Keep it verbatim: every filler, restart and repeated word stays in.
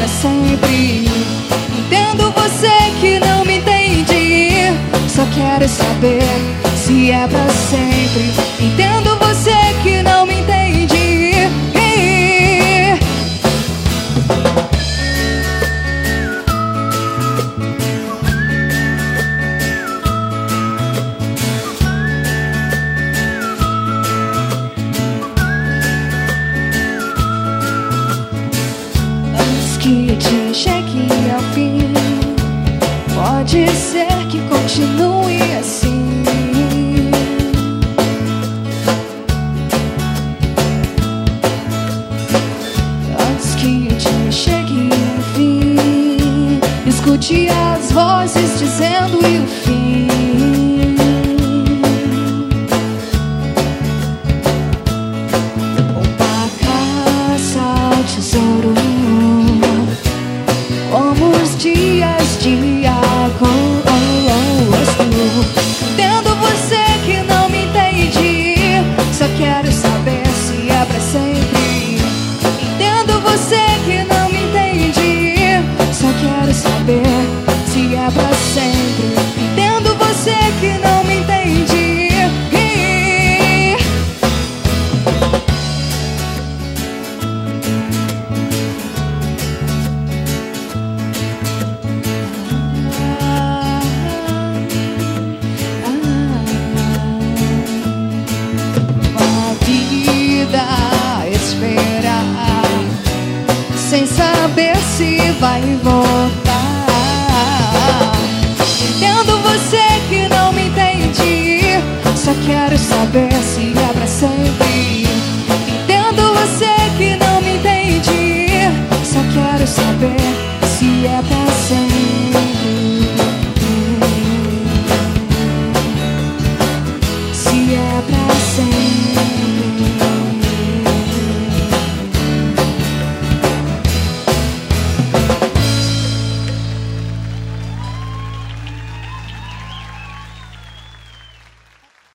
pra sempre. Entendo você que não me entende, só quero saber se é pra sempre. Entendo você que não me entende. Que te chegue ao fim, pode ser que continue assim. Antes que te chegue ao fim, escute as vozes dizendo e o fim. Uma caça ao tesouro, como os dias de agosto. Entendo você que não me entende, só quero saber se é pra sempre. Entendo você que não me entende, só quero saber se é pra sempre. Entendo você que não me entende. Esperar sem saber se vai voltar.